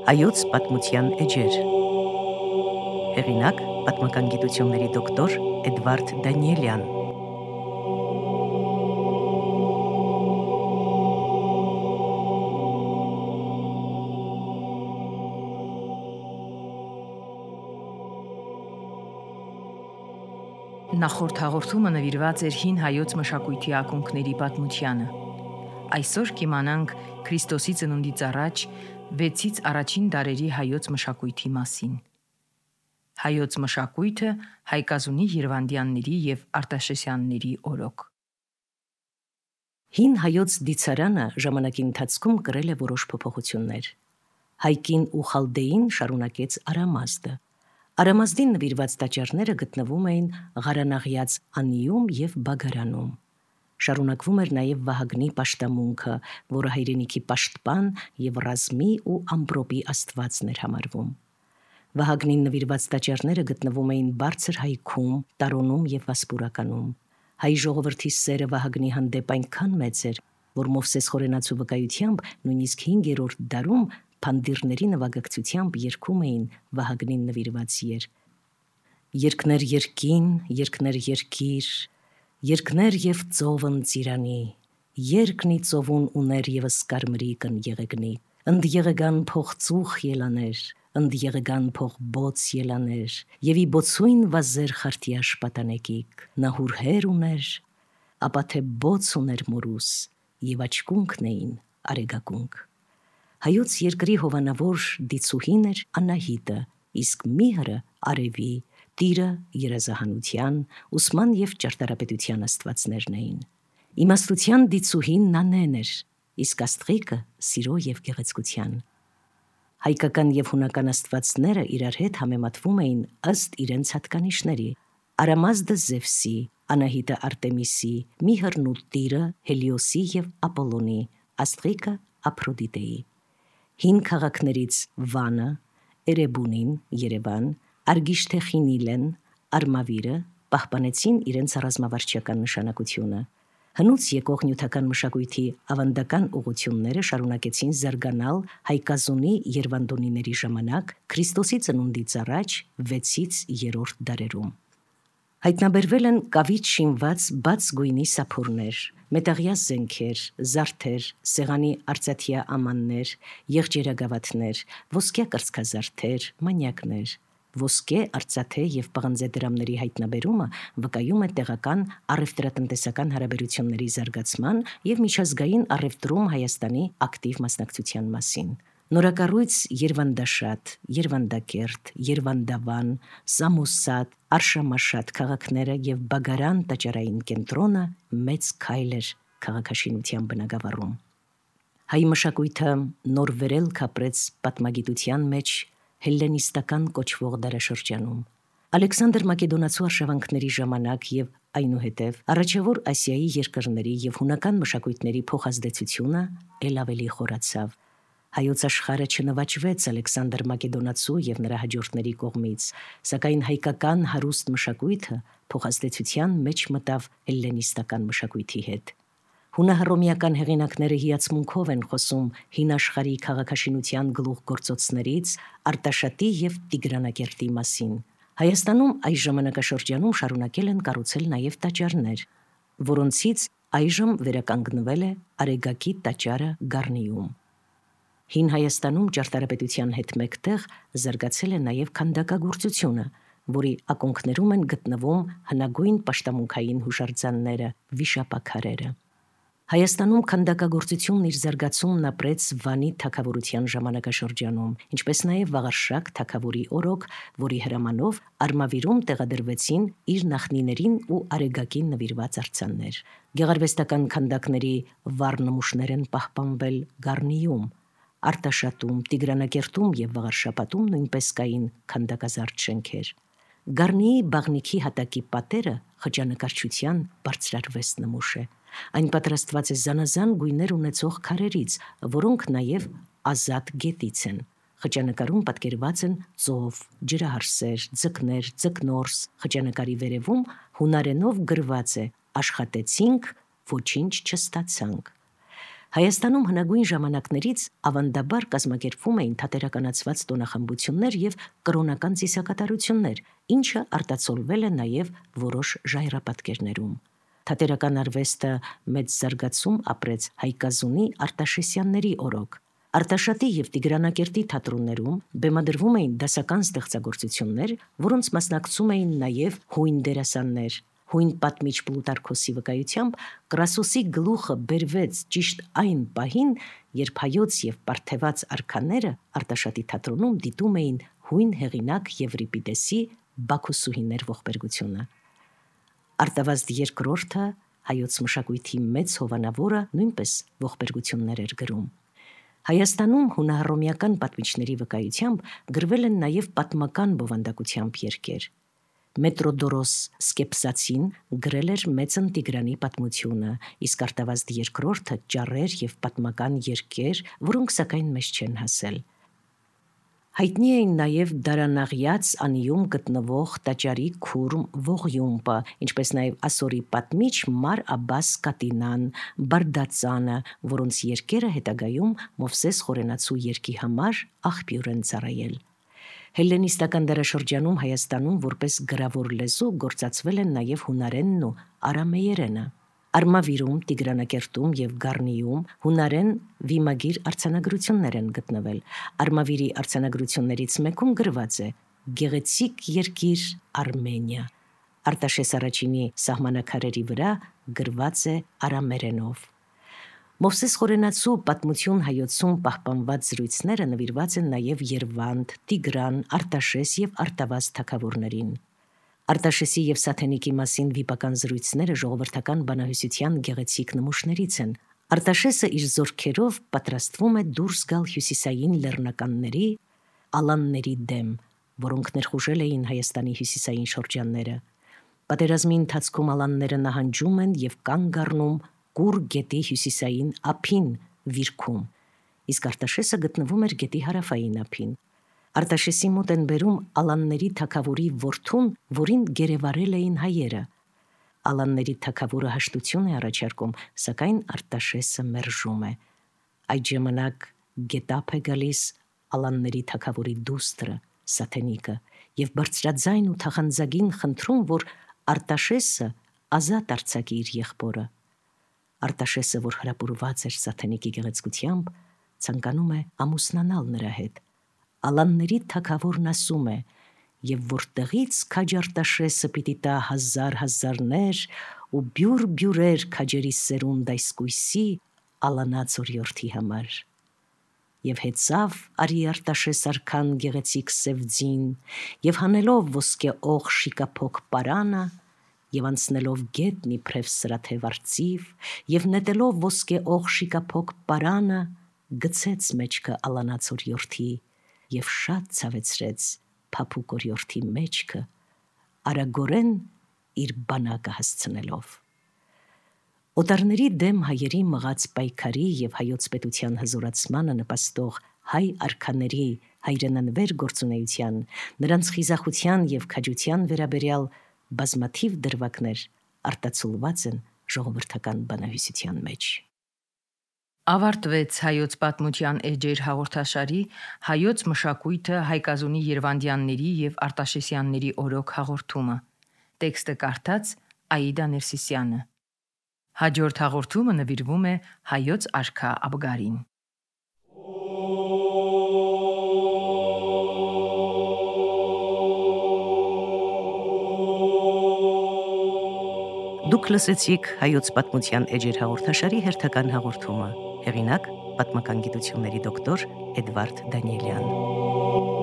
Հայոց պատմության էջեր։ Հեղինակ՝ պատմական գիտությունների դոկտոր Էդվարդ Դանիելյան։ Նախորդ հաղորդումը նվիրված էր հին հայոց մշակույթի ակունքների պատմությանը։ Այսօր կիմանանք Քրիստոսի ծնունդից առաջ 6-ից առաջին դարերի հայոց մշակույթի մասին։ Հայոց մշակույթը Հայկազունի Երվանդյանների եւ Արտաշեսյանների օրոք։ Հին հայոց դիցարանը ժամանակի ընթացքում կրել է որոշ փոփոխություններ։ Հայկին ու խալդեին շարունակեց Արամազդը։ Արամազդին նվիրված տաճարները գտնվում էին Ղարանաղյաց Անիում եւ Բագարանում։ Շարունակվում էր նաև Վահագնի պաշտամունքը, որը հայրենիքի պաշտպան եւ ռազմի ու ամպրոպի աստվածն էր համարվում։ Վահագնին նվիրված տաճարները գտնվում էին Բարձր հայքում, Տարոնում եւ Վասպուրականում։ Հայ ժողովրդի սերը Վահագնի հանդեպ այնքան մեծ էր, որ Մովսես խորենացու վկայությամբ նույնիսկ 5-րդ դարում փանդիրների նվագակցությամբ երգում էին Վահագնին նվիրված երգ. Երկներ երկին, երկներ երկիր, երկներ եւ ծովն ծիրանի, երկնի ծովուն ուներ եւս կարմրիկն եղեգնի, ընդ եղեգան փող ծուխ ելաներ, ընդ եղեգան փող բոց ելաներ, եւ ի բոցույն վազեր խարտիաշ պատանեկիկ, նա հուրհեր ուներ, ապա թե բոց ուներ մորուս, եւ աչկունքն էին արեգակունք։ Հայոց երկրի հովանավոր դիցուհին էր Անահիտը, իսկ միհրը արևի, տիրը երազահանության, ուսման եւ ճարտարապետության աստվածներն էին։ Իմաստության դիցուհին Նանեն էր, իսկ աստղիկը սիրո եւ գեղեցկության։ Հայկական եւ հունական աստվածները իրար հետ համեմատվում էին ըստ իրենց հատկանիշների։ Արամազդը Զևսի, Անահիտը Արտեմիսի, միհրն ու տիրը Հելիոսի եւ Ապոլոնի, աստղիկը Ափրոդիտեի։ Հին քաղաքներից Վանը, Էրեբունին, Երևան, Արգիշթեխինիլեն, Արմավիրը պահպանեցին իրենց ռազմավարչական նշանակությունը։ Հնուց եկող նյութական մշակույթի ավանդական ուղղությունները շարունակեցին զարգանալ Հայկազունի Երվանդոնիների ժամանակ Քրիստոսի ծնունդից առաջ 6-ից 3-րդ դարերում։ Հայտնաբերվել են կավից շինված բաց գույնի սափորներ, մետաղյա զենքեր, զարդեր, սեղանի արծաթյա ամաններ, եղջերագավաթներ, ոսկյա կրծքազարդեր, մանյակներ։ Ոսկե, արծաթե եւ պղնձե դրամների հայտնաբերումը վկայում է տեղական առևտրատնտեսական հարաբերությունների զարգացման եւ միջազգային առևտրում Հայաստանի ակտիվ մասնակցության մասին։ Նորակառույց Երվանդաշատ, Երվանդակերտ, Երվանդավան, Սամոսատ, Արշամաշատ քաղաքները եւ Բագարան տաճարային կենտրոնը մեծ քայլ էր քաղաքաշինության բնագավառում։ Հայ մշակույթը նոր վերելք ապրեց պատմագիտության մեջ հելլենիստական կոչվող դարաշրջանում։ Ալեքսանդր Մակեդոնացու արշավանքների ժամանակ եւ այնուհետև առաջավոր Ասիայի երկրների եւ հունական մշակույթների փոխազդեցությունը ել ավելի խորացավ։ Հայոց աշխարհը չնվաճվեց Ալեքսանդր Մակեդոնացու եւ նրա հաջորդների կողմից, սակայն հայկական հարուստ մշակույթը փոխազդեցության մեջ մտավ հելլենիստական մշակույթի հետ։ Հունահռոմեական հեղինակները հիացմունքով են խոսում հին աշխարհի քաղաքաշինության գլուխգործոցներից Արտաշատի եւ Տիգրանակերտի մասին։ Հայաստանում այս ժամանակաշրջանում շարունակել են կառուցել նաեւ տաճարներ, որոնցից այժմ վերականգնվել է Արեգակի տաճարը Գառնիում։ Հին Հայաստանում ճարտարապետության հետ մեկտեղ զարգացել է նաև քանդակագործությունը, որի ակունքներում են գտնվում հնագույն պաշտամունքային հուշարձանները, վիշապաքարերը։ Հայաստանում քանդակագործությունն իր զարգացումն ապրեց Վանի թագավորության ժամանակաշրջանում, ինչպես նաև Վաղարշակ թագավորի օրոք, որի հրամանով Արմավիրում տեղադրվեցին իր նախնիներին ու Արեգակին նվիրված արձաններ։ Գեղարվեստական քանդակների վառ նմուշներ են պահպանվել Գառնիում, Արտաշատում, Տիգրանակերտում եւ Վաղարշապատում նույնպես կային քանդակազարդ շենքեր։ Գառնիի բաղնիքի հատակի պատերը խճանկարչության բարձրարվեստ նմուշ է։ Այն պատրաստված է զանազան գույներ ունեցող քարերից, որոնք նաեւ ազատ գետից են։ Խճանկարում պատկերված են ծով, ջրահարսեր, ձկներ, ձկնորս։ Խճանկարի վերևում հունարենով գրված է «Աշխատեցինք, ոչինչ չստացանք»։ Հայաստանում հնագույն ժամանակներից ավանդաբար կազմակերպվում էին թատերականացված տոնախմբություններ եւ կրոնական ծիսակատարություններ, ինչը արտացոլվել է նաեւ որոշ ժայռապատկերներում։ Թատերական արվեստը մեծ զարգացում ապրեց Հայկազունի Արտաշեսյանների օրոք։ Արտաշատի եւ Տիգրանակերտի թատրոններում բեմադրվում էին դասական ստեղծագործություններ, որոնց մասնակցում էին նաեւ հույն դերասաններ։ Հույն պատմիչ Պլուտարքոսի վկայությամբ Կրասոսի գլուխը բերվեց ճիշտ այն պահին, երբ հայոց եւ պարթեված արքաները Արտաշատի թատրոնում դիտում էին հույն հեղինակ Եվրիպիդեսի Բաքոսուհիներ ողբերգությունը։ Արտավազդ II հայոց մշակույթի մեծ հովանավորը նույնպես ողբերգություններ էր գրում։ Հայաստանում հունահռոմեական պատմիչների վկայությամբ գրվել են նաեւ պատմական բովանդակությամբ երգեր։ Մետրոդորոս Սկեպսացին գրել էր Մեծն Տիգրանի պատմությունը, իսկ Արտավազդ II ճառեր եւ պատմական երգեր, որոնք սակայն մեզ չեն հասել։ Հայտնի էին նաեւ Դարանաղյաց անիում գտնվող տաճարի քուրմ Ողյումպը, ինչպես նաեւ ասորի պատմիչ Մար Աբբաս Կատինան, Բարդածանը, որոնց երգերը հետագայում Մովսես Խորենացու երգի համար աղբյուր են ծառայել։ Հելլենիստական դարաշրջանում Հայաստանում որպես գրավոր լեզու գործածվել են նաև հունարենն ու արամեերենը։ Արմավիրում, Տիգրանակերտում եւ Գառնիում հունարեն վիմագիր արձանագրություններ են գտնվել։ Արմավիրի արձանագրություններից մեկում գրված է «Գեղեցիկ երկիր Արմենիա»։ Արտաշես առաջինի սահմանակարերի վրա գրված է արամերենով։ Մովսես Խորենացու պատմություն հայոցում պահպանված զրույցները նվիրված են նաև Երվանդ, Տիգրան, Արտաշես եւ Արտավազդ թագավորներին։ Արտաշեսի եւ Սաթենիկի մասին վիպական զրույցները ժողովրդական բանահյուսության գեղեցիկ նմուշներից են։ Արտաշեսը իր զորքերով պատրաստվում է դուրս գալ հյուսիսային լեռնականների ալանների դեմ, որոնք ներխուժել էին Հայաստանի հյուսիսային շրջանները։ Պատերազմի ընթացքում ալանները նահանջում են եւ կանգ առնում Կուր գետի հյուսիսային ափին Վիրքում, իսկ Արտաշեսը գտնվում էր գետի հարավային ափին։ Արտաշեսի մոտ են բերում ալանների թագավորի որդուն, որին գերեվարել էին հայերը։ Ալանների թագավորը հաշտություն է առաջարկում, սակայն Արտաշեսը մերժում է։ Այդ ժամանակ գետափ է գալիս ալանների թագավորի դուստրը Սաթենիկը եւ բարձրաձայն ու թախանձագին խնդրում, որ Արտաշեսը ազատ արձակի իր եղբորը։ Արտաշեսը, որ հրապուրված էր Սաթենիկի գեղեցկությամբ, ցանկանում է ամուսնանալ նրա հետ։ Ալանների թագավորն ասում է. «Եվ որտեղից քաջ Արտաշեսը պիտի տա հազարներ ու բյուր քաջերի սերունդ այս կույսի ալանած օրիորդի համար»։ Եվ հեծավ արի Արտաշես արքան գեղեցիկ սև ձին, եւ հանելով ոսկե օղ շիկափոք պարանը, եւ անցնելով գետնի իբրև սրաթև արծիվ, եւ նետելով ոսկե օղ շիկափոք պարանը, գցեց մեջքը ալանած օրիորդի եւ շատ ցավեցրեց փափուկ օրիորդի մեջքը, արագորեն իր բանակը հասցնելով։ Օտարների դեմ հայերի մղած պայքարի եւ հայոց պետության հզորացմանը նպաստող հայ արքաների հայրենանվեր գործունեության, նրանց խիզախության եւ քաջության վերաբերյալ բազմաթիվ դրվագներ արտացոլված են ժողովրդական բանահյուսության մեջ։ Ավարտվեց հայոց պատմության էջեր հաղորդաշարի հայոց մշակույթը Հայկազունի Երվանդյանների եւ Արտաշեսյանների օրոք հաղորդումը։ Տեքստը կարդաց Աիդա Ներսիսյանը։ Հաջորդ հաղորդումը նվիրվում է հայոց արքա Աբգարին։ Դուք լսեցիք հայոց պատմության էջեր հաղորդաշարի հերթական հաղորդումը։ Հեղինակ՝ պատմական գիտությունների դոկտոր Էդվարդ Դանիելյան։